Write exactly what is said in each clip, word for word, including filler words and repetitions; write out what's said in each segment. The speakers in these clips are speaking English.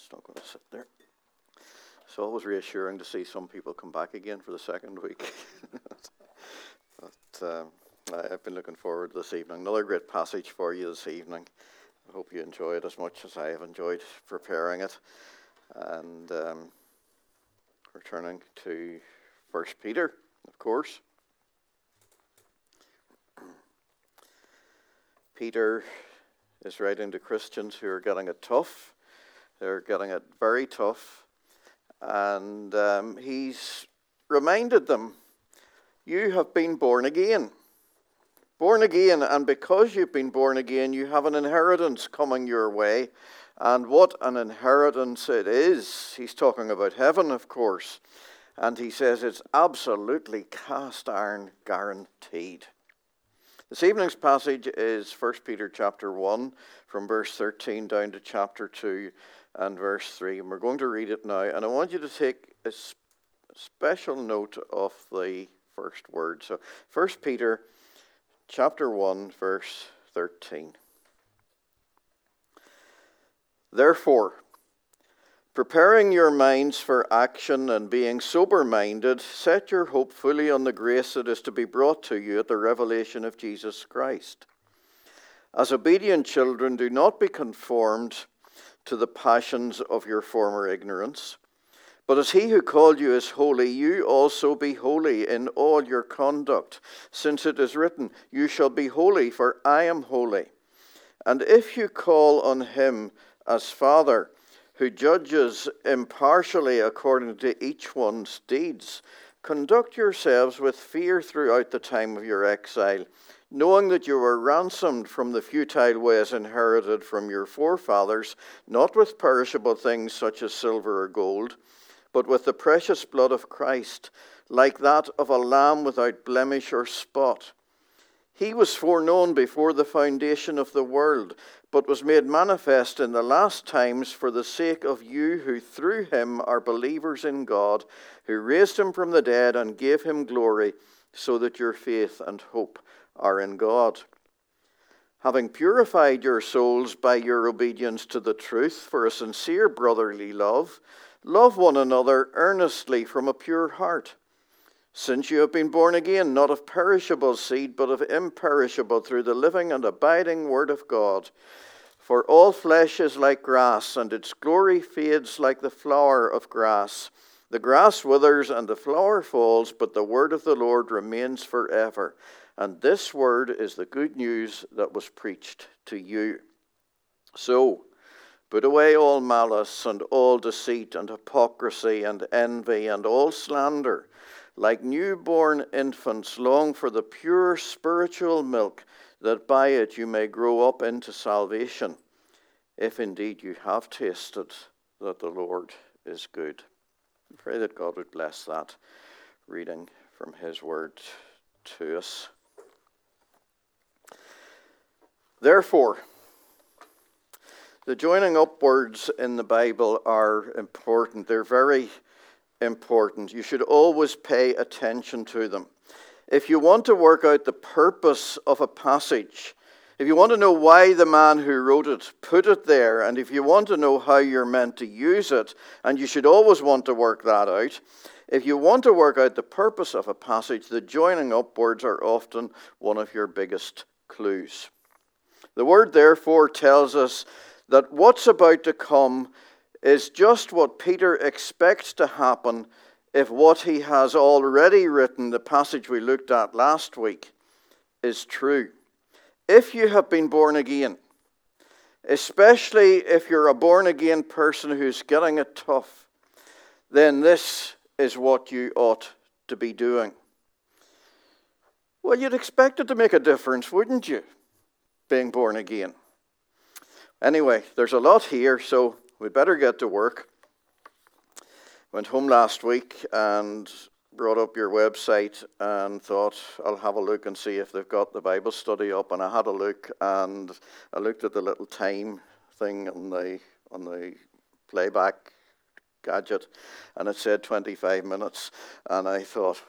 It's not going to sit there. It's always reassuring to see some people come back again for the second week. but um, I've been looking forward to this evening. Another great passage for you this evening. I hope you enjoy it as much as I have enjoyed preparing it. And um, we're turning to First Peter, of course. Peter is writing to Christians who are getting it tough. They're getting it very tough. And um, he's reminded them, you have been born again. Born again, and because you've been born again, you have an inheritance coming your way. And what an inheritance it is. He's talking about heaven, of course. And he says it's absolutely cast iron guaranteed. This evening's passage is First Peter chapter one, from verse thirteen down to chapter two and verse three. And we're going to read it now. And I want you to take a special note of the first word. So First Peter chapter one, verse thirteen. Therefore, preparing your minds for action and being sober-minded, set your hope fully on the grace that is to be brought to you at the revelation of Jesus Christ. As obedient children, do not be conformed to the passions of your former ignorance, but as he who called you is holy, you also be holy in all your conduct, since it is written, you shall be holy, for I am holy. And if you call on him as Father, who judges impartially according to each one's deeds, conduct yourselves with fear throughout the time of your exile, knowing that you were ransomed from the futile ways inherited from your forefathers, not with perishable things such as silver or gold, but with the precious blood of Christ, like that of a lamb without blemish or spot. He was foreknown before the foundation of the world, but was made manifest in the last times for the sake of you who through him are believers in God, who raised him from the dead and gave him glory, so that your faith and hope are in God. Having purified your souls by your obedience to the truth for a sincere brotherly love, love one another earnestly from a pure heart. Since you have been born again, not of perishable seed, but of imperishable, through the living and abiding word of God. For all flesh is like grass, and its glory fades like the flower of grass. The grass withers and the flower falls, but the word of the Lord remains forever. And this word is the good news that was preached to you. So, put away all malice and all deceit and hypocrisy and envy and all slander. Like newborn infants, long for the pure spiritual milk, that by it you may grow up into salvation, if indeed you have tasted that the Lord is good. I pray that God would bless that reading from his word to us. Therefore, the joining up words in the Bible are important. They're very important. You should always pay attention to them. If you want to work out the purpose of a passage, if you want to know why the man who wrote it put it there, and if you want to know how you're meant to use it, and you should always want to work that out, if you want to work out the purpose of a passage, the joining up words are often one of your biggest clues. The word therefore tells us that what's about to come is just what Peter expects to happen if what he has already written, the passage we looked at last week, is true. If you have been born again, especially if you're a born-again person who's getting it tough, then this is what you ought to be doing. Well, you'd expect it to make a difference, wouldn't you, being born again? Anyway, there's a lot here, so we'd better get to work. Went home last week and brought up your website and thought I'll have a look and see if they've got the Bible study up. And I had a look and I looked at the little time thing on the on the playback gadget, and it said twenty-five minutes. And I thought, oh,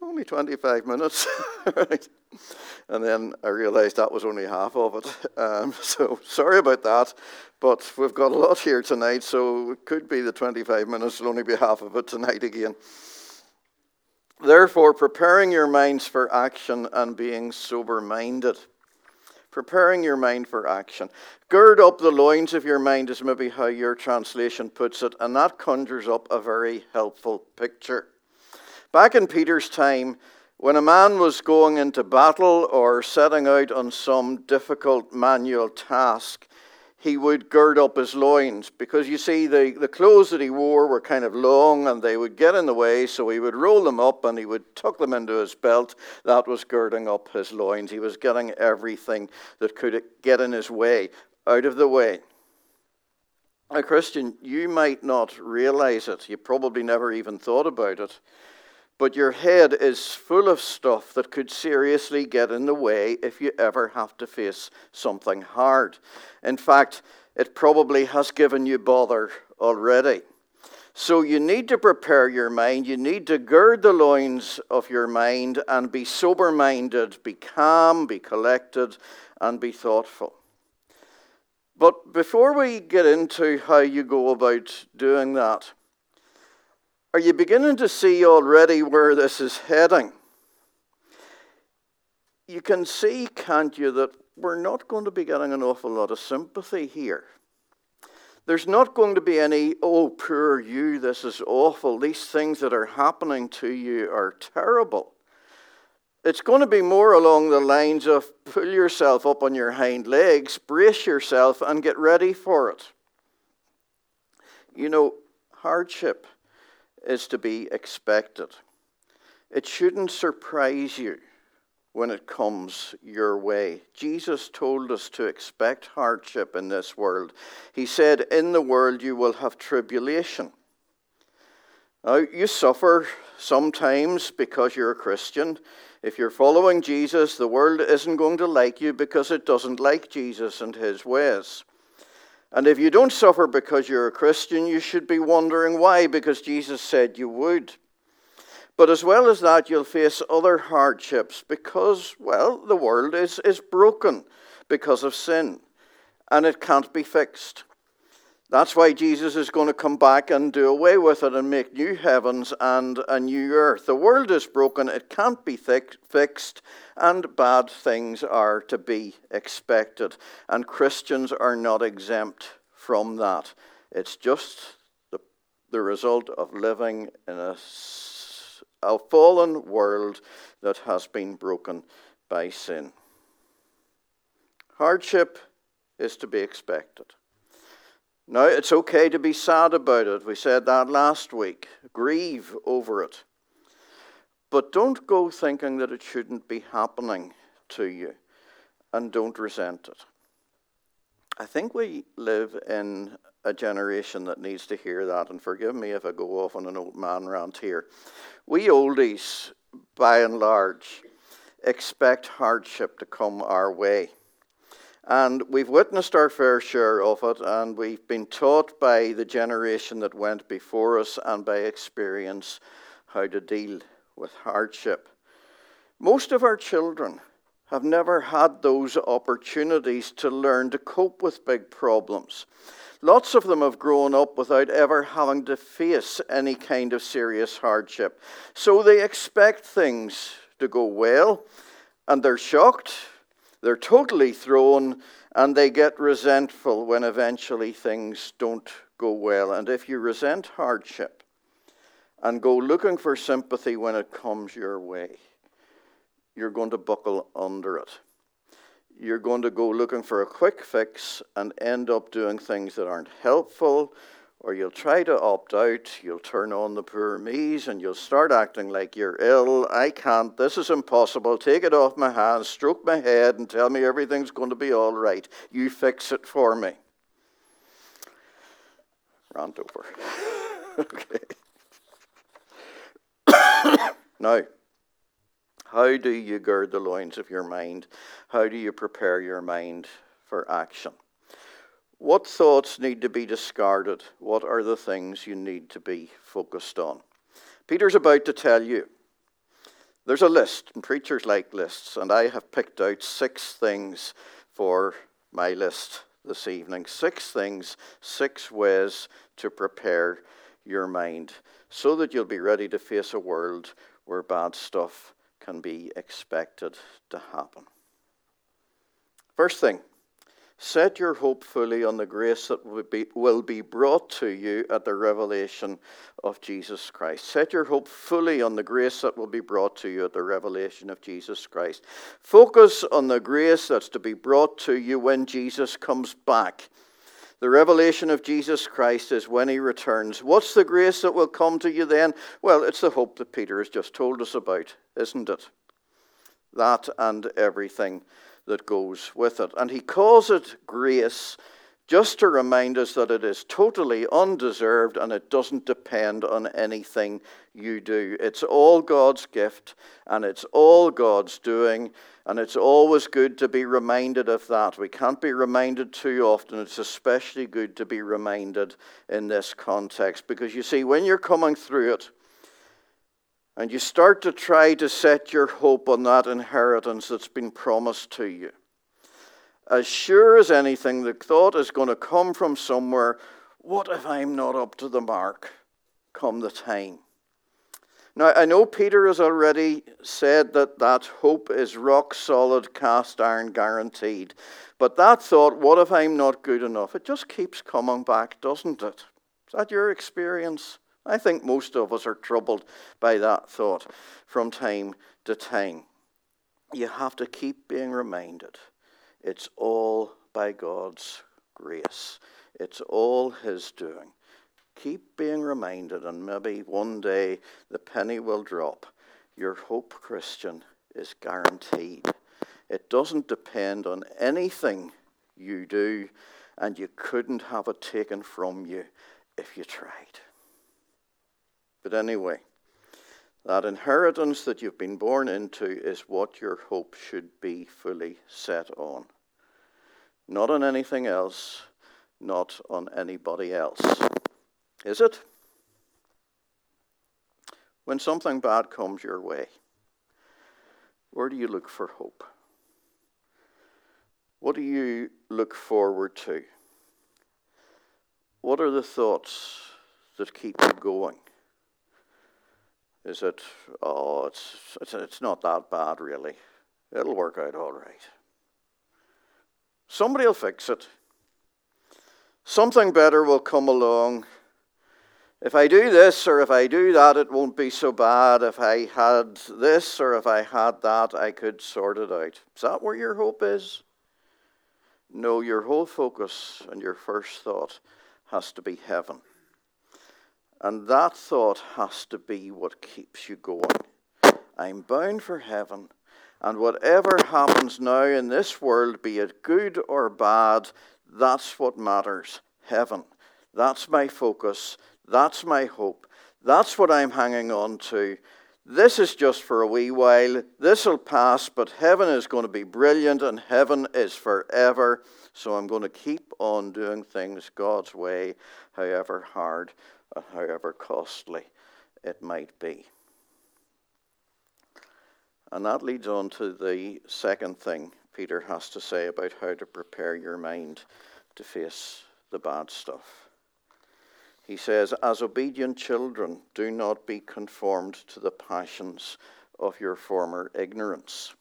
only twenty-five minutes. Right? And then I realized that was only half of it. Um, so sorry about that, but we've got a lot here tonight, so it could be the twenty-five minutes will only be half of it tonight again. Therefore, preparing your minds for action and being sober-minded. Preparing your mind for action. Gird up the loins of your mind is maybe how your translation puts it, and that conjures up a very helpful picture. Back in Peter's time, when a man was going into battle or setting out on some difficult manual task, he would gird up his loins, because you see the, the clothes that he wore were kind of long and they would get in the way, so he would roll them up and he would tuck them into his belt. That was girding up his loins. He was getting everything that could get in his way out of the way. Now, Christian, you might not realize it. You probably never even thought about it. But your head is full of stuff that could seriously get in the way if you ever have to face something hard. In fact, it probably has given you bother already. So you need to prepare your mind. You need to gird the loins of your mind and be sober-minded, be calm, be collected, and be thoughtful. But before we get into how you go about doing that, are you beginning to see already where this is heading? You can see, can't you, that we're not going to be getting an awful lot of sympathy here. There's not going to be any, oh, poor you, this is awful. These things that are happening to you are terrible. It's going to be more along the lines of pull yourself up on your hind legs, brace yourself, and get ready for it. You know, hardship is to be expected. It shouldn't surprise you when it comes your way. Jesus told us to expect hardship in this world. He said, in the world you will have tribulation. Now, you suffer sometimes because you're a Christian. If you're following Jesus, the world isn't going to like you because it doesn't like Jesus and his ways. And if you don't suffer because you're a Christian, you should be wondering why, because Jesus said you would. But as well as that, you'll face other hardships because, well, the world is, is broken because of sin, and it can't be fixed. That's why Jesus is going to come back and do away with it and make new heavens and a new earth. The world is broken, it can't be thick, fixed, and bad things are to be expected. And Christians are not exempt from that. It's just the, the result of living in a, a fallen world that has been broken by sin. Hardship is to be expected. Now, it's okay to be sad about it. We said that last week. Grieve over it. But don't go thinking that it shouldn't be happening to you, and don't resent it. I think we live in a generation that needs to hear that, and forgive me if I go off on an old man rant here. We oldies, by and large, expect hardship to come our way. And we've witnessed our fair share of it, and we've been taught by the generation that went before us and by experience how to deal with hardship. Most of our children have never had those opportunities to learn to cope with big problems. Lots of them have grown up without ever having to face any kind of serious hardship. So they expect things to go well, and they're shocked. They're totally thrown, and they get resentful when eventually things don't go well. And if you resent hardship and go looking for sympathy when it comes your way, you're going to buckle under it. You're going to go looking for a quick fix and end up doing things that aren't helpful, or you'll try to opt out, you'll turn on the poor me's, and you'll start acting like you're ill. I can't, this is impossible, take it off my hands, stroke my head, and tell me everything's going to be all right. You fix it for me. Rant over. Okay. Now, how do you gird the loins of your mind? How do you prepare your mind for action? What thoughts need to be discarded? What are the things you need to be focused on? Peter's about to tell you There's a list, and preachers like lists, and I have picked out six things for my list this evening. Six things, six ways to prepare your mind so that you'll be ready to face a world where bad stuff can be expected to happen. First thing, set your hope fully on the grace that will be, will be brought to you at the revelation of Jesus Christ. Set your hope fully on the grace that will be brought to you at the revelation of Jesus Christ. Focus on the grace that's to be brought to you when Jesus comes back. The revelation of Jesus Christ is when he returns. What's the grace that will come to you then? Well, it's the hope that Peter has just told us about, isn't it? That and everything that goes with it. And he calls it grace just to remind us that it is totally undeserved and it doesn't depend on anything you do. It's all God's gift and it's all God's doing, and it's always good to be reminded of that. We can't be reminded too often. It's especially good to be reminded in this context, because you see, when you're coming through it and you start to try to set your hope on that inheritance that's been promised to you, as sure as anything, the thought is going to come from somewhere, what if I'm not up to the mark come the time? Now, I know Peter has already said that that hope is rock solid, cast iron guaranteed. But that thought, what if I'm not good enough? It just keeps coming back, doesn't it? Is that your experience? I think most of us are troubled by that thought from time to time. You have to keep being reminded. It's all by God's grace. It's all his doing. Keep being reminded, and maybe one day the penny will drop. Your hope, Christian, is guaranteed. It doesn't depend on anything you do, and you couldn't have it taken from you if you tried. But anyway, that inheritance that you've been born into is what your hope should be fully set on. Not on anything else, not on anybody else. Is it? When something bad comes your way, where do you look for hope? What do you look forward to? What are the thoughts that keep you going? Is it, oh, it's, it's, it's not that bad, really. It'll work out all right. Somebody will fix it. Something better will come along. If I do this or if I do that, it won't be so bad. If I had this or if I had that, I could sort it out. Is that where your hope is? No, your whole focus and your first thought has to be heaven. And that thought has to be what keeps you going. I'm bound for heaven, and whatever happens now in this world, be it good or bad, that's what matters. Heaven. That's my focus. That's my hope. That's what I'm hanging on to. This is just for a wee while. This will pass, but heaven is going to be brilliant, and heaven is forever. So I'm going to keep on doing things God's way, however hard and however costly it might be. And that leads on to the second thing Peter has to say about how to prepare your mind to face the bad stuff. He says, as obedient children, do not be conformed to the passions of your former ignorance.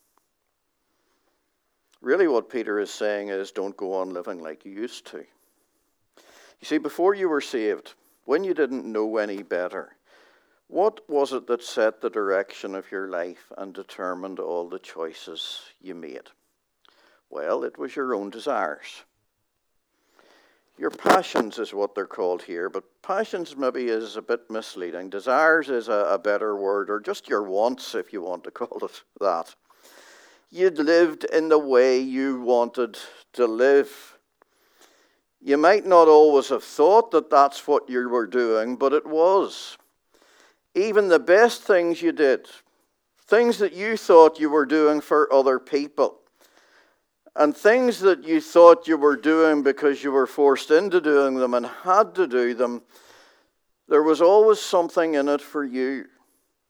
Really what Peter is saying is, don't go on living like you used to. You see, before you were saved, when you didn't know any better, what was it that set the direction of your life and determined all the choices you made? Well, it was your own desires. Your passions is what they're called here, but passions maybe is a bit misleading. Desires is a, a better word, or just your wants, if you want to call it that. You'd lived in the way you wanted to live. You might not always have thought that that's what you were doing, but it was. Even the best things you did, things that you thought you were doing for other people, and things that you thought you were doing because you were forced into doing them and had to do them, there was always something in it for you.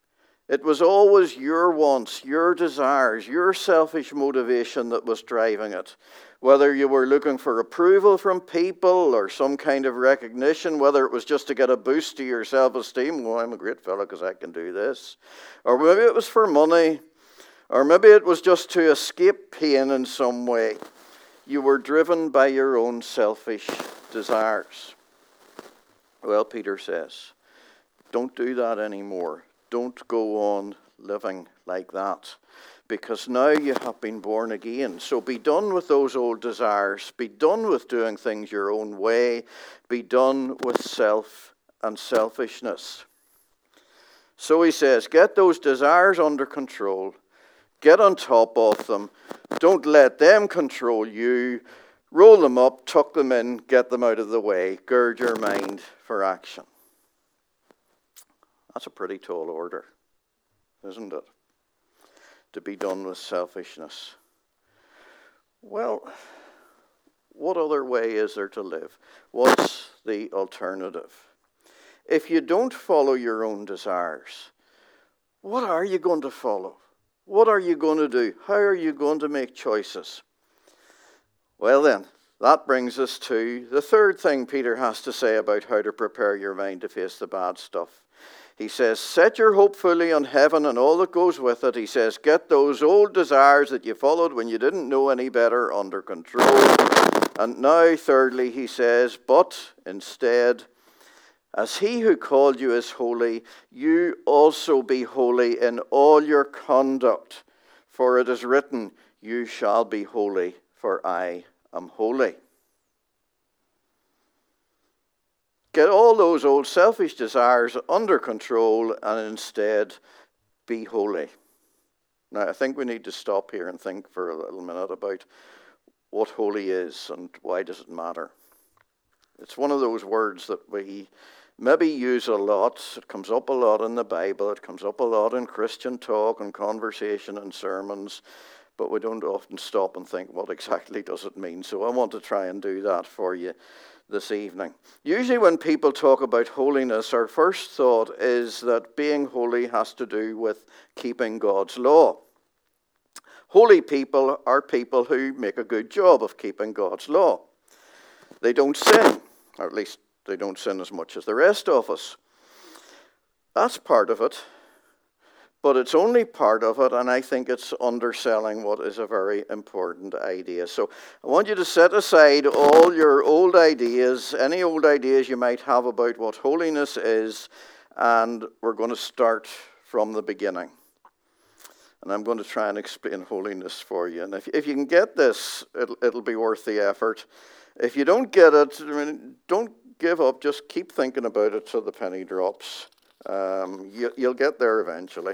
It was always your wants, your desires, your selfish motivation that was driving it. Whether you were looking for approval from people or some kind of recognition, whether it was just to get a boost to your self-esteem, well, I'm a great fellow because I can do this. Or maybe it was for money, or maybe it was just to escape pain in some way. You were driven by your own selfish desires. Well, Peter says, don't do that anymore. Don't go on living like that, because now you have been born again. So be done with those old desires. Be done with doing things your own way. Be done with self and selfishness. So he says, get those desires under control. Get on top of them. Don't let them control you. Roll them up, tuck them in, get them out of the way. Gird your mind for action. That's a pretty tall order, isn't it? To be done with selfishness. Well, what other way is there to live? What's the alternative? If you don't follow your own desires, what are you going to follow? What are you going to do? How are you going to make choices? Well then, that brings us to the third thing Peter has to say about how to prepare your mind to face the bad stuff. He says, set your hope fully on heaven and all that goes with it. He says, get those old desires that you followed when you didn't know any better under control. And now, thirdly, he says, but instead, as he who called you is holy, you also be holy in all your conduct. For it is written, you shall be holy, for I am holy. Get all those old selfish desires under control and instead be holy. Now, I think we need to stop here and think for a little minute about what holy is and why does it matter. It's one of those words that we maybe use a lot. It comes up a lot in the Bible. It comes up a lot in Christian talk and conversation and sermons. But we don't often stop and think, what exactly does it mean? So I want to try and do that for you this evening. Usually when people talk about holiness, our first thought is that being holy has to do with keeping God's law. Holy people are people who make a good job of keeping God's law. They don't sin, or at least they don't sin as much as the rest of us. That's part of it. But it's only part of it, and I think it's underselling what is a very important idea. So I want you to set aside all your old ideas, any old ideas you might have about what holiness is, and we're going to start from the beginning. And I'm going to try and explain holiness for you. And if, if you can get this, it'll, it'll be worth the effort. If you don't get it, I mean, don't give up. Just keep thinking about it till the penny drops. Um, you, you'll get there eventually.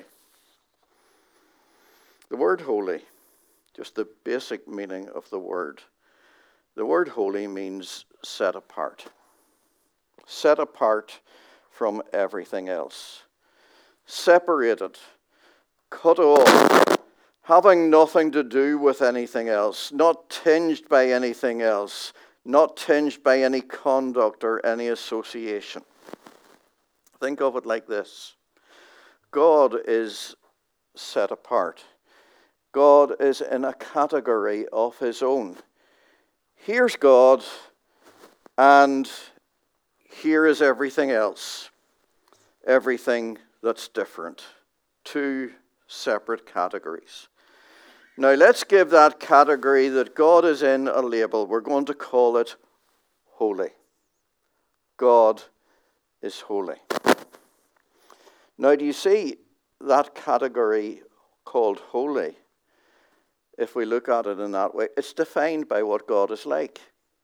The word holy, just the basic meaning of the word. The word holy means set apart. Set apart from everything else. Separated. Cut off. Having nothing to do with anything else. Not tinged by anything else. Not tinged by any conduct or any association. Think of it like this. God is set apart. God is in a category of his own. Here's God, and here is everything else. Everything that's different. Two separate categories. Now let's give that category that God is in a label. We're going to call it holy. God is holy. Now do you see that category called holy? If we look at it in that way, it's defined by what God is like.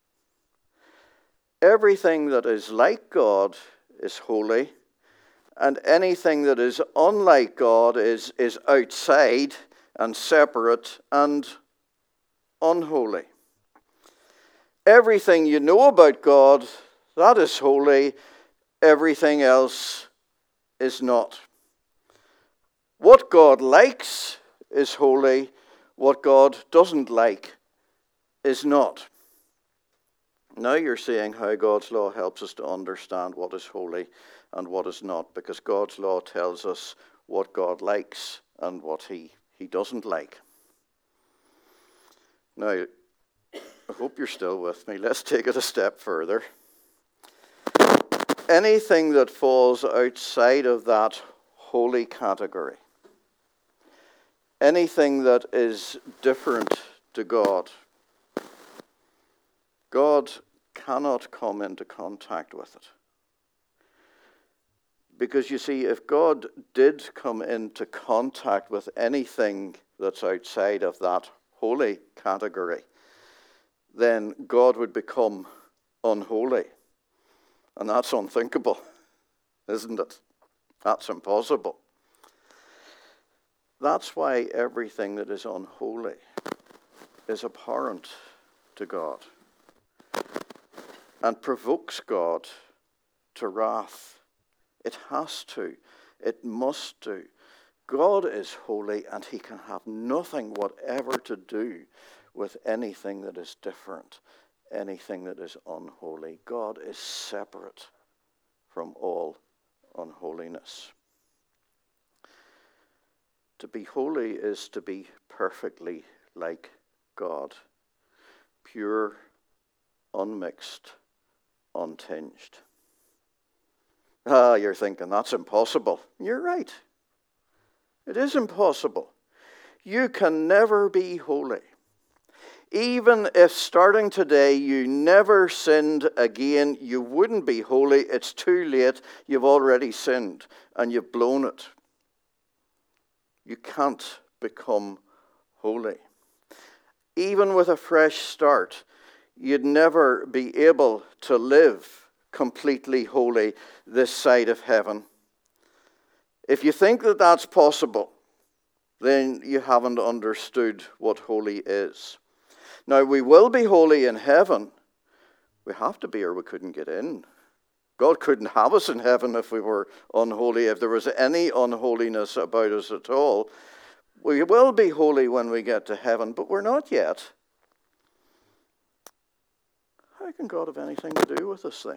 Everything that is like God is holy, and anything that is unlike God is, is outside and separate and unholy. Everything you know about God, that is holy. Everything else is not. What God likes is holy. What God doesn't like is not. Now you're seeing how God's law helps us to understand what is holy and what is not, because God's law tells us what God likes and what he, he doesn't like. Now, I hope you're still with me. Let's take it a step further. Anything that falls outside of that holy category, anything that is different to God, God cannot come into contact with it. Because you see, if God did come into contact with anything that's outside of that holy category, then God would become unholy. And that's unthinkable, isn't it? That's impossible. That's why everything that is unholy is abhorrent to God and provokes God to wrath. It has to. It must do. God is holy, and he can have nothing whatever to do with anything that is different, anything that is unholy. God is separate from all unholiness. To be holy is to be perfectly like God, pure, unmixed, untinged. Ah, you're thinking, that's impossible. You're right. It is impossible. You can never be holy. Even if starting today you never sinned again, you wouldn't be holy. It's too late. You've already sinned and you've blown it. You can't become holy. Even with a fresh start, you'd never be able to live completely holy this side of heaven. If you think that that's possible, then you haven't understood what holy is. Now, we will be holy in heaven. We have to be, or we couldn't get in. God couldn't have us in heaven if we were unholy. If there was any unholiness about us at all, we will be holy when we get to heaven, but we're not yet. How can God have anything to do with us then?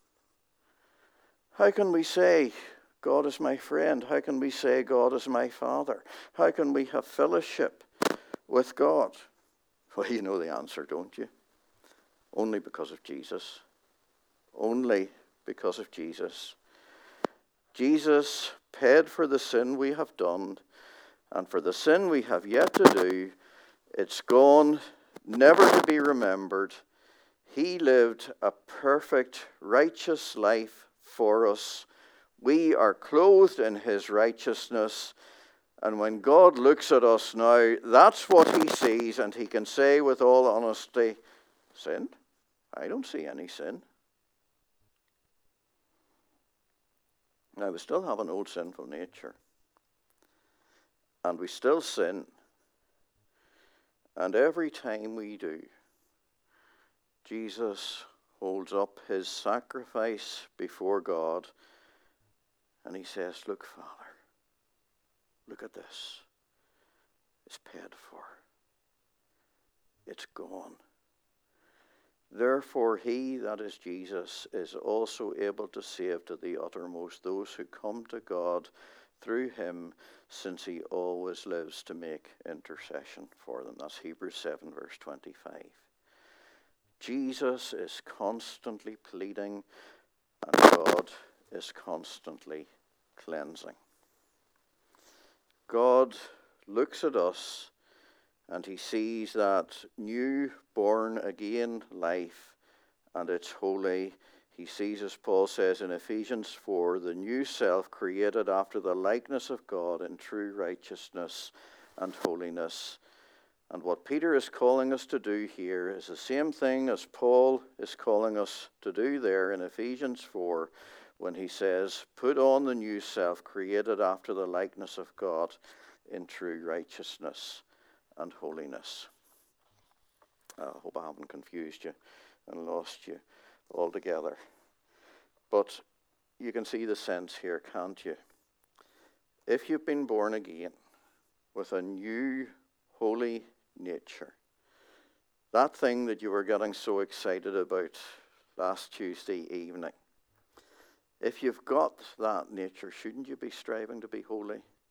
How can we say, God is my friend? How can we say, God is my Father? How can we have fellowship with God? Well, you know the answer, don't you? Only because of Jesus. Only because of Jesus. Jesus paid for the sin we have done, and for the sin we have yet to do. It's gone, never to be remembered. He lived a perfect, righteous life for us. We are clothed in his righteousness. And when God looks at us now, that's what he sees, and he can say with all honesty, sin? I don't see any sin. Now, we still have an old sinful nature. And we still sin. And every time we do, Jesus holds up his sacrifice before God, and he says, look, Father, look at this. It's paid for. It's gone. Therefore, he, that is Jesus, is also able to save to the uttermost those who come to God through him, since he always lives to make intercession for them. That's Hebrews seven, verse twenty-five. Jesus is constantly pleading, and God is constantly cleansing. God looks at us, and he sees that new, born-again life, and it's holy. He sees, as Paul says in Ephesians four, the new self created after the likeness of God in true righteousness and holiness. And what Peter is calling us to do here is the same thing as Paul is calling us to do there in Ephesians four, when he says, put on the new self created after the likeness of God in true righteousness and holiness. I hope I haven't confused you and lost you altogether. But you can see the sense here, can't you? If you've been born again with a new holy nature, that thing that you were getting so excited about last Tuesday evening, if you've got that nature, shouldn't you be striving to be holy?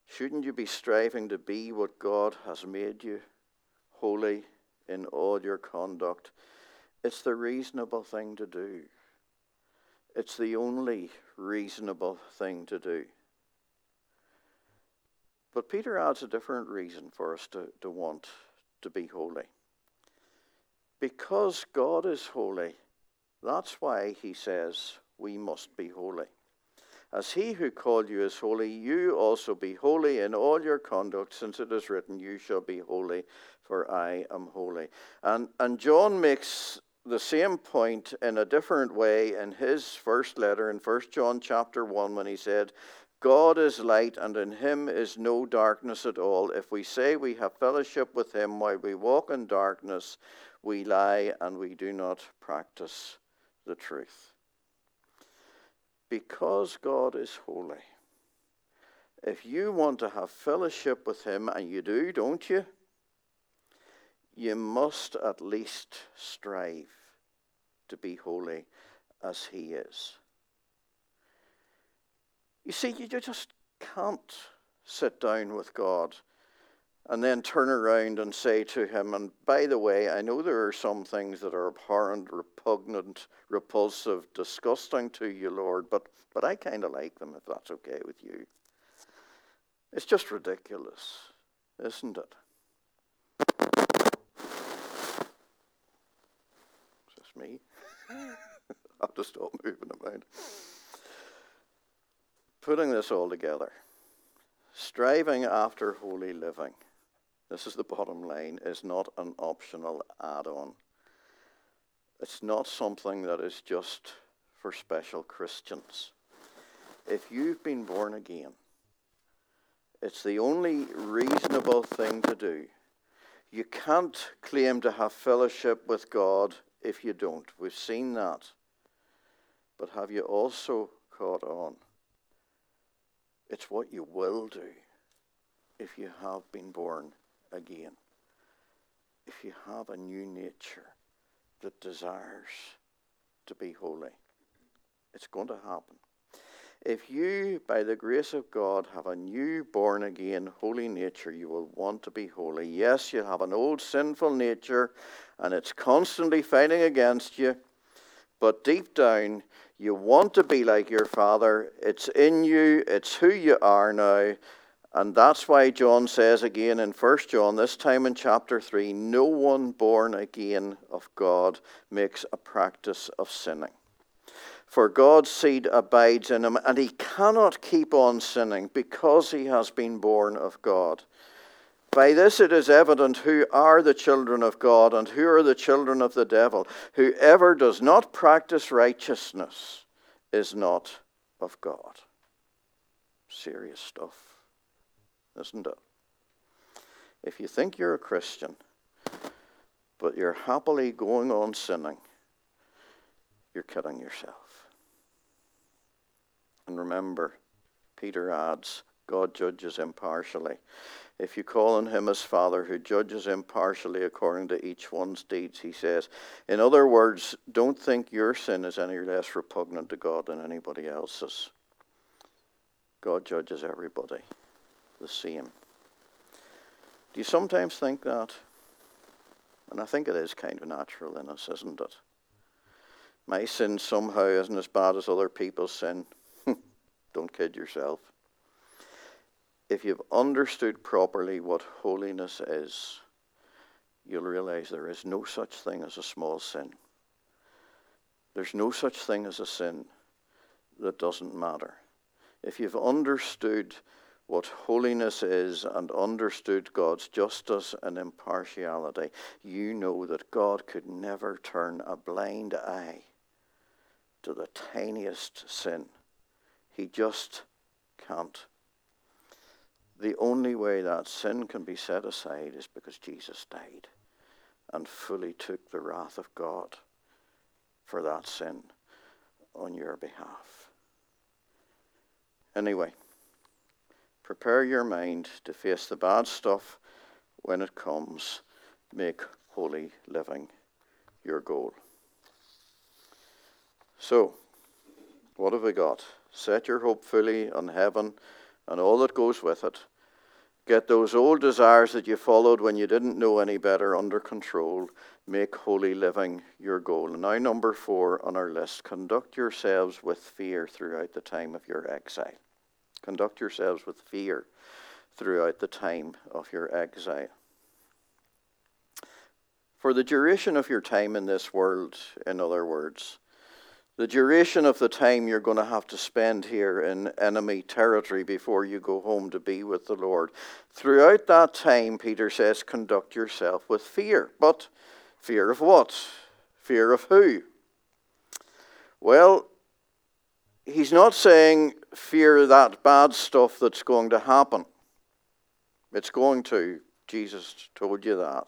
Shouldn't you be striving to be what God has made you, holy in all your conduct? It's the reasonable thing to do. It's the only reasonable thing to do. But Peter adds a different reason for us to, to want to be holy. Because God is holy, that's why he says we must be holy. As he who called you is holy, you also be holy in all your conduct, since it is written, you shall be holy, for I am holy. And, and John makes the same point in a different way in his first letter in First John chapter one, when he said, God is light, and in him is no darkness at all. If we say we have fellowship with him while we walk in darkness, we lie and we do not practice the truth. Because God is holy, if you want to have fellowship with him, and you do, don't you? You must at least strive to be holy as he is. You see, you just can't sit down with God and then turn around and say to him, and by the way, I know there are some things that are abhorrent, repugnant, repulsive, disgusting to you, Lord, but, but I kind of like them, if that's okay with you. It's just ridiculous, isn't it? Is this me? I have to stop moving about. Putting this all together, striving after holy living, this is the bottom line, is not an optional add-on. It's not something that is just for special Christians. If you've been born again, it's the only reasonable thing to do. You can't claim to have fellowship with God if you don't. We've seen that. But have you also caught on? It's what you will do if you have been born again. If you have a new nature that desires to be holy. It's going to happen. If you, by the grace of God, have a new born-again holy nature, you will want to be holy. Yes, you have an old sinful nature, and it's constantly fighting against you. But deep down, you want to be like your Father. It's in you. It's who you are now. And that's why John says again in First John, this time in chapter three, no one born again of God makes a practice of sinning. For God's seed abides in him, and he cannot keep on sinning because he has been born of God. By this it is evident who are the children of God and who are the children of the devil. Whoever does not practice righteousness is not of God. Serious stuff, isn't it? If you think you're a Christian, but you're happily going on sinning, you're kidding yourself. And remember, Peter adds, God judges impartially. If you call on him as Father, who judges impartially according to each one's deeds, he says. In other words, don't think your sin is any less repugnant to God than anybody else's. God judges everybody the same. Do you sometimes think that? And I think it is kind of natural in us, isn't it? My sin somehow isn't as bad as other people's sin. Don't kid yourself. If you've understood properly what holiness is, you'll realize there is no such thing as a small sin. There's no such thing as a sin that doesn't matter. If you've understood what holiness is and understood God's justice and impartiality, you know that God could never turn a blind eye to the tiniest sin. He just can't. The only way that sin can be set aside is because Jesus died and fully took the wrath of God for that sin on your behalf. Anyway, prepare your mind to face the bad stuff when it comes. Make holy living your goal. So, what have we got? Set your hope fully on heaven and all that goes with it, Get those old desires that you followed when you didn't know any better under control. Make holy living your goal. And now number four on our list, conduct yourselves with fear throughout the time of your exile. Conduct yourselves with fear throughout the time of your exile. For the duration of your time in this world, in other words, the duration of the time you're going to have to spend here in enemy territory before you go home to be with the Lord. Throughout that time, Peter says, conduct yourself with fear. But fear of what? Fear of who? Well, he's not saying fear that bad stuff that's going to happen. It's going to. Jesus told you that.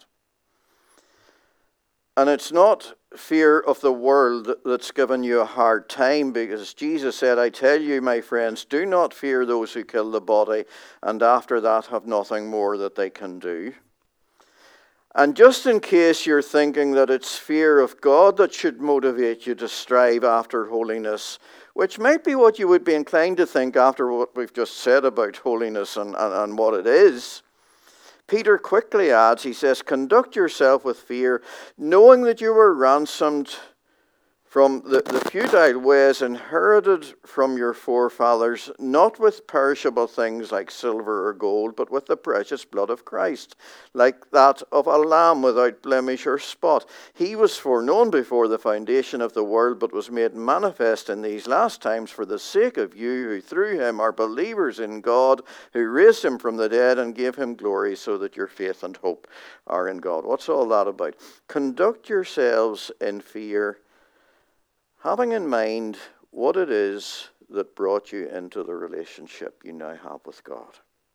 And it's not fear of the world that's given you a hard time, because Jesus said, I tell you, my friends, do not fear those who kill the body and after that have nothing more that they can do. And just in case you're thinking that it's fear of God that should motivate you to strive after holiness, which might be what you would be inclined to think after what we've just said about holiness and, and, and what it is, Peter quickly adds, he says, conduct yourself with fear, knowing that you were ransomed from the, the futile ways inherited from your forefathers, not with perishable things like silver or gold, but with the precious blood of Christ, like that of a lamb without blemish or spot. He was foreknown before the foundation of the world, but was made manifest in these last times for the sake of you, who through him are believers in God, who raised him from the dead and gave him glory, so that your faith and hope are in God. What's all that about? Conduct yourselves in fear, having in mind what it is that brought you into the relationship you now have with God.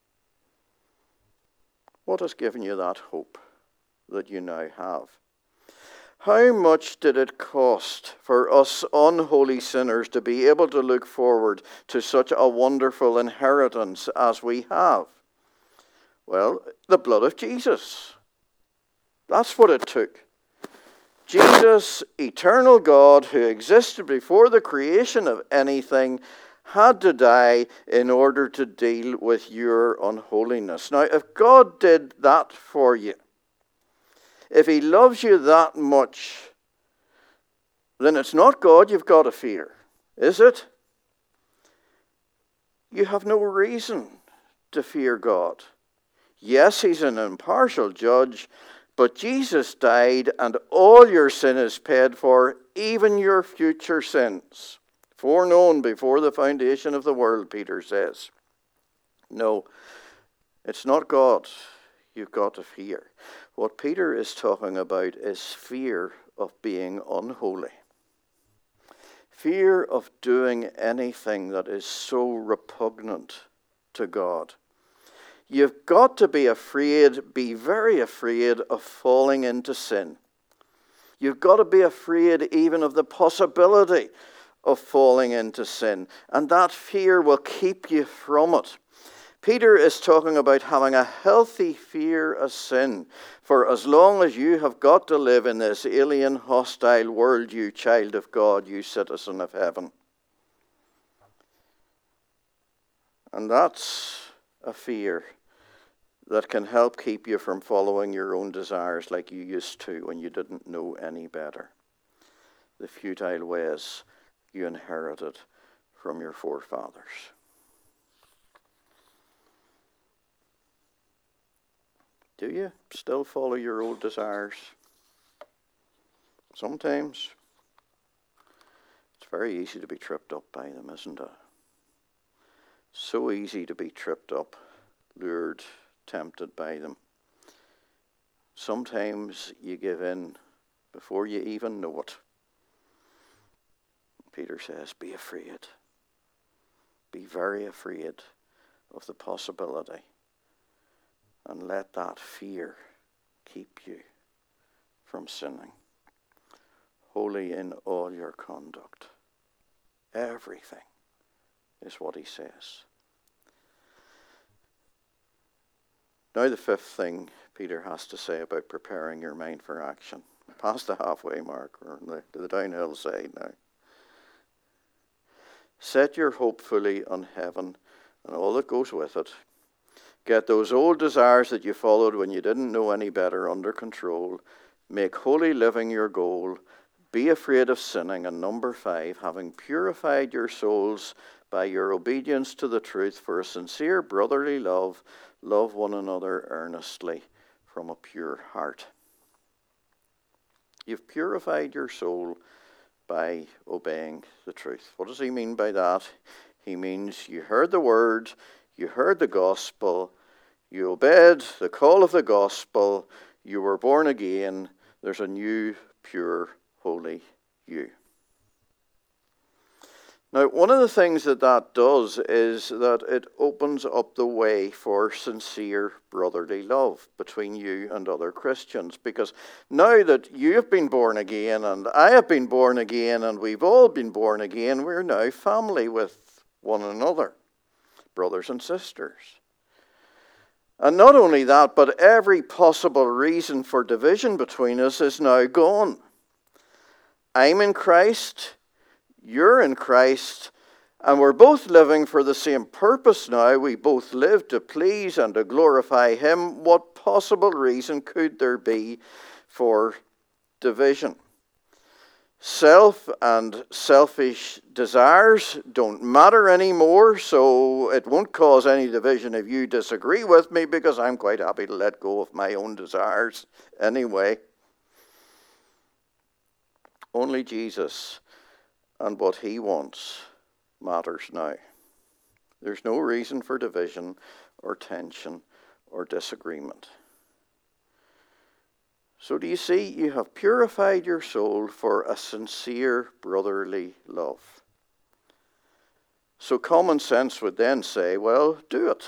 What has given you that hope that you now have? How much did it cost for us unholy sinners to be able to look forward to such a wonderful inheritance as we have? Well, the blood of Jesus. That's what it took. Jesus, eternal God, who existed before the creation of anything, had to die in order to deal with your unholiness. Now, if God did that for you, if he loves you that much, then it's not God you've got to fear, is it? You have no reason to fear God. Yes, he's an impartial judge, but Jesus died and all your sin is paid for, even your future sins. Foreknown before the foundation of the world, Peter says. No, it's not God you've got to fear. What Peter is talking about is fear of being unholy. Fear of doing anything that is so repugnant to God. You've got to be afraid, be very afraid of falling into sin. You've got to be afraid even of the possibility of falling into sin. And that fear will keep you from it. Peter is talking about having a healthy fear of sin. For as long as you have got to live in this alien, hostile world, you child of God, you citizen of heaven. And that's a fear that can help keep you from following your own desires like you used to when you didn't know any better. The futile ways you inherited from your forefathers. Do you still follow your old desires? Sometimes. It's very easy to be tripped up by them, isn't it? So easy to be tripped up, lured, tempted by them. Sometimes you give in before you even know it. Peter says, be afraid. Be very afraid of the possibility. And let that fear keep you from sinning. Holy in all your conduct. Everything is what he says. Now the fifth thing Peter has to say about preparing your mind for action. Past the halfway mark, we're on the, the downhill side now. Set your hope fully on heaven and all that goes with it, Get those old desires that you followed when you didn't know any better under control. Make holy living your goal. Be afraid of sinning. And number five, having purified your souls by your obedience to the truth for a sincere brotherly love, love one another earnestly from a pure heart. You've purified your soul by obeying the truth. What does he mean by that? He means you heard the word, you heard the gospel, you obeyed the call of the gospel, you were born again, there's a new, pure, holy you. Now, one of the things that that does is that it opens up the way for sincere brotherly love between you and other Christians. Because now that you have been born again and I have been born again and we've all been born again, we're now family with one another, brothers and sisters. And not only that, but every possible reason for division between us is now gone. I'm in Christ. You're in Christ, and we're both living for the same purpose now. We both live to please and to glorify Him. What possible reason could there be for division? Self and selfish desires don't matter anymore, so it won't cause any division if you disagree with me, because I'm quite happy to let go of my own desires anyway. Only Jesus and what He wants matters now. There's no reason for division or tension or disagreement. So do you see, you have purified your soul for a sincere brotherly love. So common sense would then say, well, do it.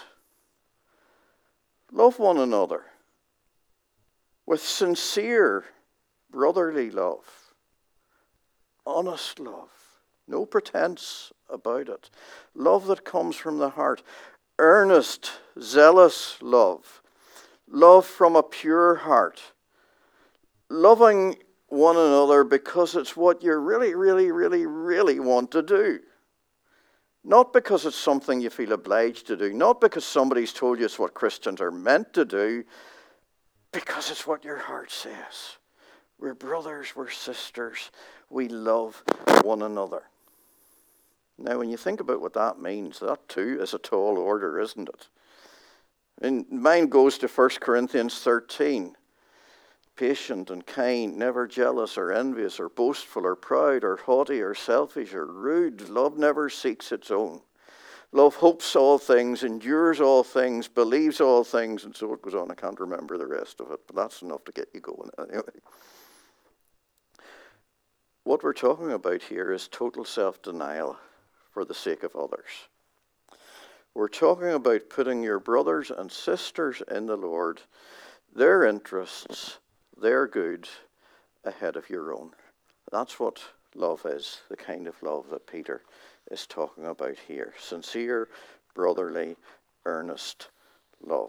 Love one another with sincere brotherly love. Honest love. No pretense about it. Love that comes from the heart. Earnest, zealous love. Love from a pure heart. Loving one another because it's what you really, really, really, really want to do. Not because it's something you feel obliged to do. Not because somebody's told you it's what Christians are meant to do. Because it's what your heart says. We're brothers, we're sisters. We love one another. Now, when you think about what that means, that too is a tall order, isn't it? And mine goes to First Corinthians thirteen. Patient and kind, never jealous or envious or boastful or proud or haughty or selfish or rude. Love never seeks its own. Love hopes all things, endures all things, believes all things, and so it goes on. I can't remember the rest of it, but that's enough to get you going anyway. What we're talking about here is total self-denial for the sake of others. We're talking about putting your brothers and sisters in the Lord, their interests, their good, ahead of your own. That's what love is, the kind of love that Peter is talking about here. Sincere, brotherly, earnest love.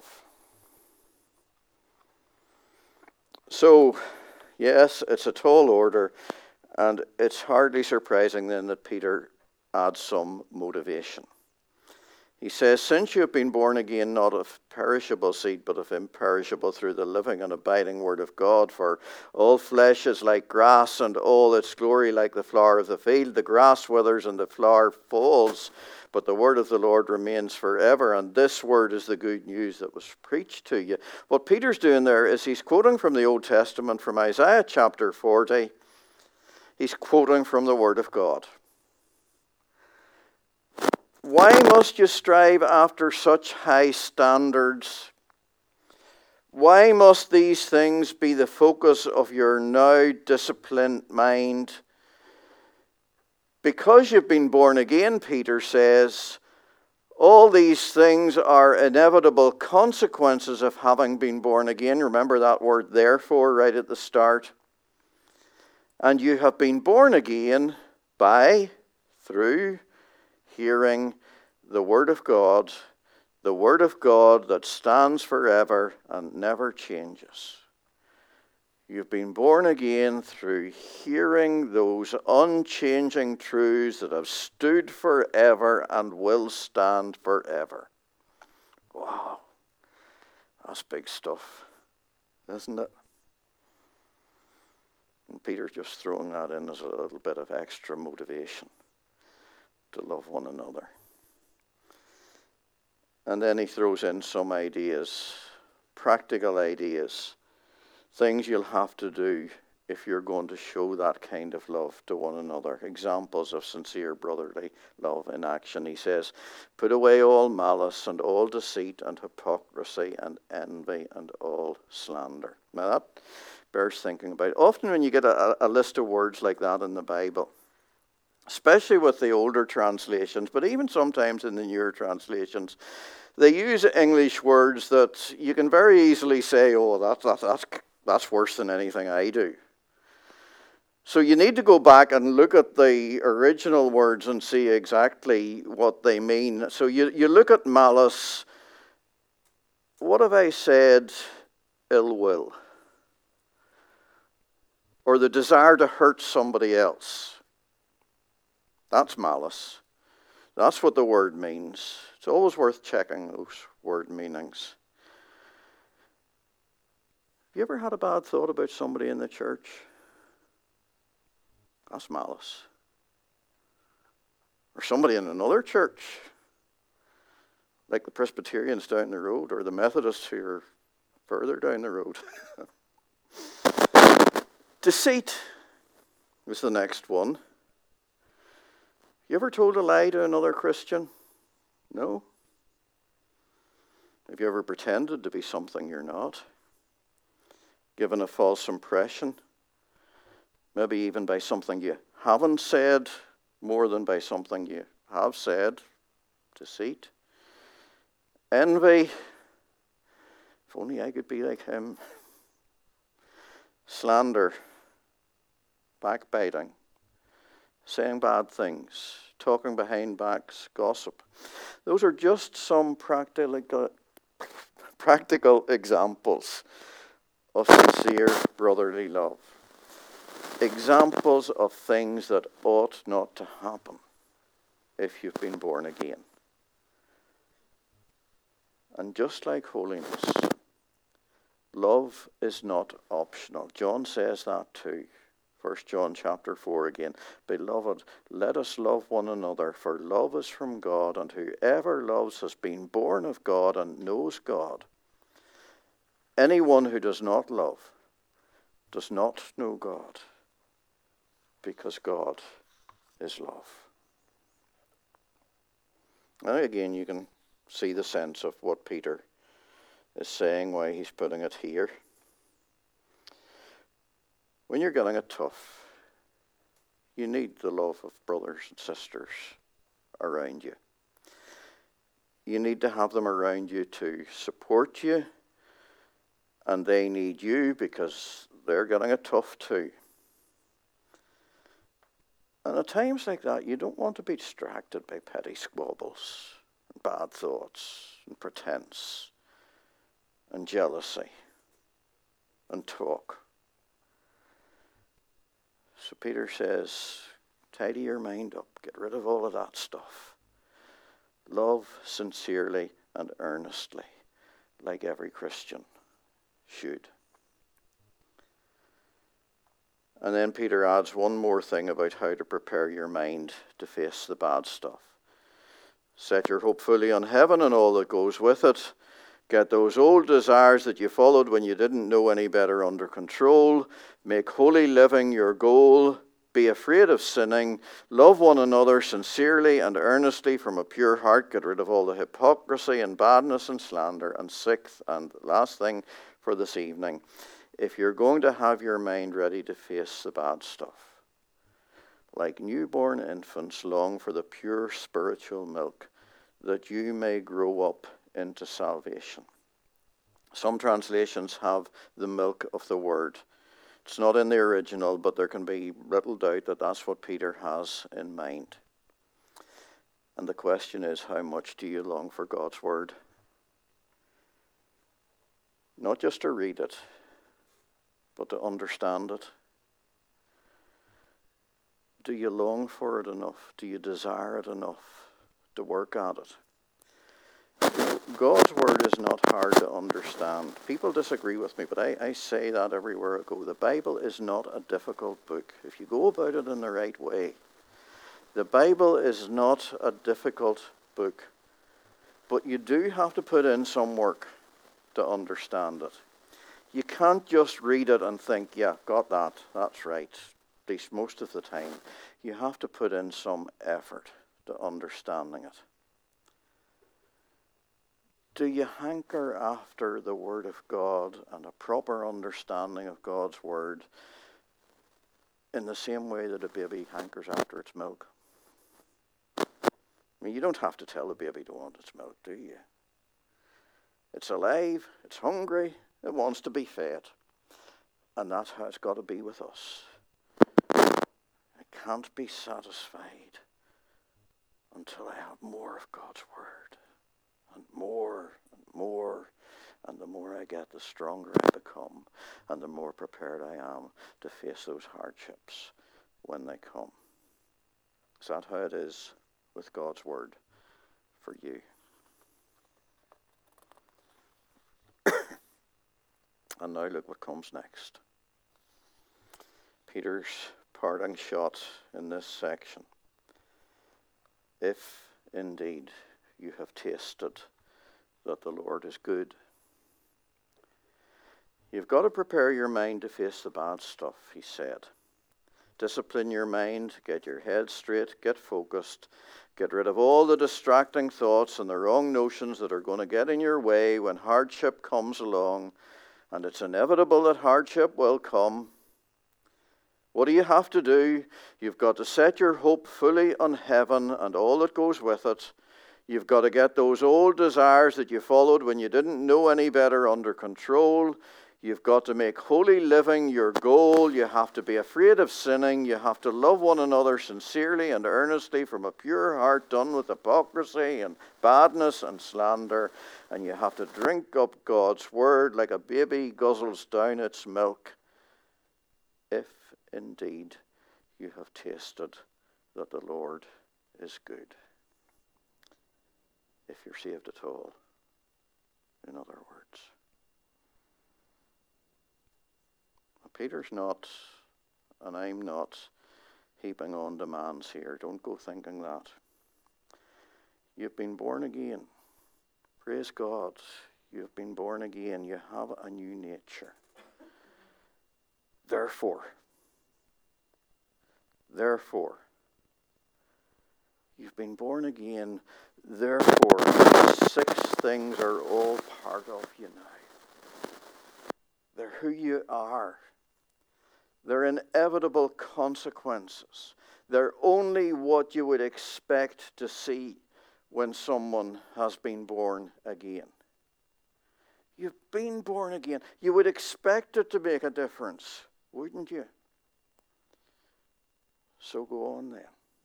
So, yes, it's a tall order, and it's hardly surprising then that Peter adds some motivation. He says, since you have been born again, not of perishable seed, but of imperishable, through the living and abiding word of God. For all flesh is like grass, and all its glory like the flower of the field. The grass withers and the flower falls, but the word of the Lord remains forever. And this word is the good news that was preached to you. What Peter's doing there is he's quoting from the Old Testament, from Isaiah chapter forty. He's quoting from the word of God. Why must you strive after such high standards? Why must these things be the focus of your now disciplined mind? Because you've been born again, Peter says, all these things are inevitable consequences of having been born again. Remember that word therefore right at the start. And you have been born again by, through, hearing the Word of God, the Word of God that stands forever and never changes. You've been born again through hearing those unchanging truths that have stood forever and will stand forever. Wow. That's big stuff, isn't it? And Peter's just throwing that in as a little bit of extra motivation to love one another. And then he throws in some ideas, practical ideas, things you'll have to do if you're going to show that kind of love to one another. Examples of sincere brotherly love in action. He says, put away all malice and all deceit and hypocrisy and envy and all slander. Now that bears thinking about. Often when you get a, a list of words like that in the Bible, especially with the older translations, but even sometimes in the newer translations, they use English words that you can very easily say, oh, that, that, that's, that's worse than anything I do. So you need to go back and look at the original words and see exactly what they mean. So you, you look at malice. What have I said? Ill will. Or the desire to hurt somebody else. That's malice. That's what the word means. It's always worth checking those word meanings. Have you ever had a bad thought about somebody in the church? That's malice. Or somebody in another church, like the Presbyterians down the road, or the Methodists who are further down the road. Deceit was the next one. You ever told a lie to another Christian? No. Have you ever pretended to be something you're not? Given a false impression? Maybe even by something you haven't said more than by something you have said. Deceit. Envy. If only I could be like him. Slander. Backbiting. Saying bad things. Talking behind backs. Gossip. Those are just some practical, practical examples of sincere brotherly love. Examples of things that ought not to happen if you've been born again. And just like holiness, love is not optional. John says that too. First John chapter four again. Beloved, let us love one another, for love is from God, and whoever loves has been born of God and knows God. Anyone who does not love does not know God, because God is love. Now again, you can see the sense of what Peter is saying, why he's putting it here. When you're getting it tough, you need the love of brothers and sisters around you. You need to have them around you to support you, and they need you because they're getting it tough too. And at times like that, you don't want to be distracted by petty squabbles, and bad thoughts, and pretense, and jealousy, and talk. So Peter says, tidy your mind up, get rid of all of that stuff. Love sincerely and earnestly, like every Christian should. And then Peter adds one more thing about how to prepare your mind to face the bad stuff. Set your hope fully on heaven and all that goes with it. Get those old desires that you followed when you didn't know any better under control. Make holy living your goal. Be afraid of sinning. Love one another sincerely and earnestly from a pure heart. Get rid of all the hypocrisy and badness and slander. And sixth and last thing for this evening, if you're going to have your mind ready to face the bad stuff, like newborn infants long for the pure spiritual milk, that you may grow up into salvation. Some translations have the milk of the word. It's not in the original, but there can be little doubt that that's what Peter has in mind. And the question is, how much do you long for God's word? Not just to read it, but to understand it. Do you long for it enough? Do you desire it enough to work at it? God's word is not hard to understand. People disagree with me, but I, I say that everywhere I go. The Bible is not a difficult book. If you go about it in the right way, the Bible is not a difficult book. But you do have to put in some work to understand it. You can't just read it and think, yeah, got that, that's right, at least most of the time. You have to put in some effort to understanding it. Do you hanker after the Word of God and a proper understanding of God's Word in the same way that a baby hankers after its milk? I mean, you don't have to tell a baby to want its milk, do you? It's alive, it's hungry, it wants to be fed. And that's how it's got to be with us. It can't be satisfied until I have more of God's Word. And more and more. And the more I get, the stronger I become. And the more prepared I am to face those hardships when they come. Is that how it is with God's Word for you? And now look what comes next. Peter's parting shot in this section. If indeed you have tasted that the Lord is good. You've got to prepare your mind to face the bad stuff, he said. Discipline your mind, get your head straight, get focused, get rid of all the distracting thoughts and the wrong notions that are going to get in your way when hardship comes along. And it's inevitable that hardship will come. What do you have to do? You've got to set your hope fully on heaven and all that goes with it. You've got to get those old desires that you followed when you didn't know any better under control. You've got to make holy living your goal. You have to be afraid of sinning. You have to love one another sincerely and earnestly from a pure heart done with hypocrisy and badness and slander. And you have to drink up God's word like a baby guzzles down its milk. If indeed you have tasted that the Lord is good. If you're saved at all, in other words. Peter's not, and I'm not, heaping on demands here. Don't go thinking that. You've been born again. Praise God. You've been born again. You have a new nature. Therefore, therefore, you've been born again. Therefore, these six things are all part of you now. They're who you are. They're inevitable consequences. They're only what you would expect to see when someone has been born again. You've been born again. You would expect it to make a difference, wouldn't you? So go on then.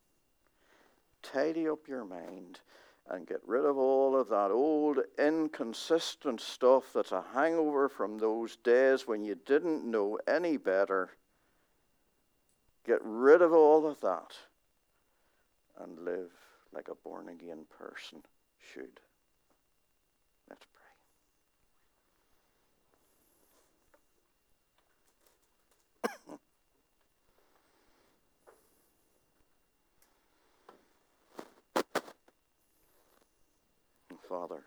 Tidy up your mind and get rid of all of that old inconsistent stuff that's a hangover from those days when you didn't know any better. Get rid of all of that and live like a born-again person should. Let's pray. Father,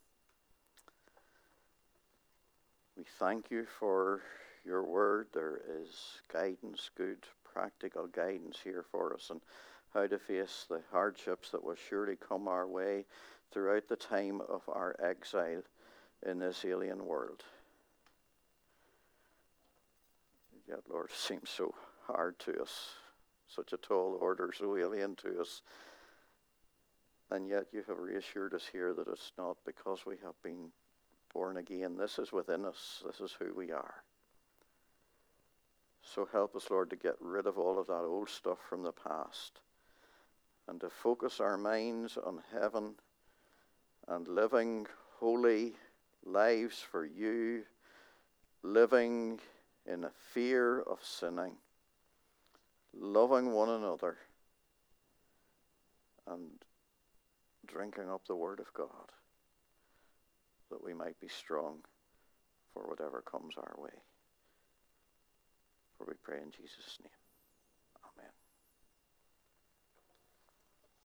we thank you for your word. There is guidance, good practical guidance here for us on how to face the hardships that will surely come our way throughout the time of our exile in this alien world. Yet, Lord, it seems so hard to us, such a tall order, so alien to us. And yet you have reassured us here that it's not because we have been born again. This is within us. This is who we are. So help us, Lord, to get rid of all of that old stuff from the past and to focus our minds on heaven and living holy lives for you, living in a fear of sinning, loving one another, and drinking up the Word of God. that we might be strong for whatever comes our way. For we pray in Jesus' name.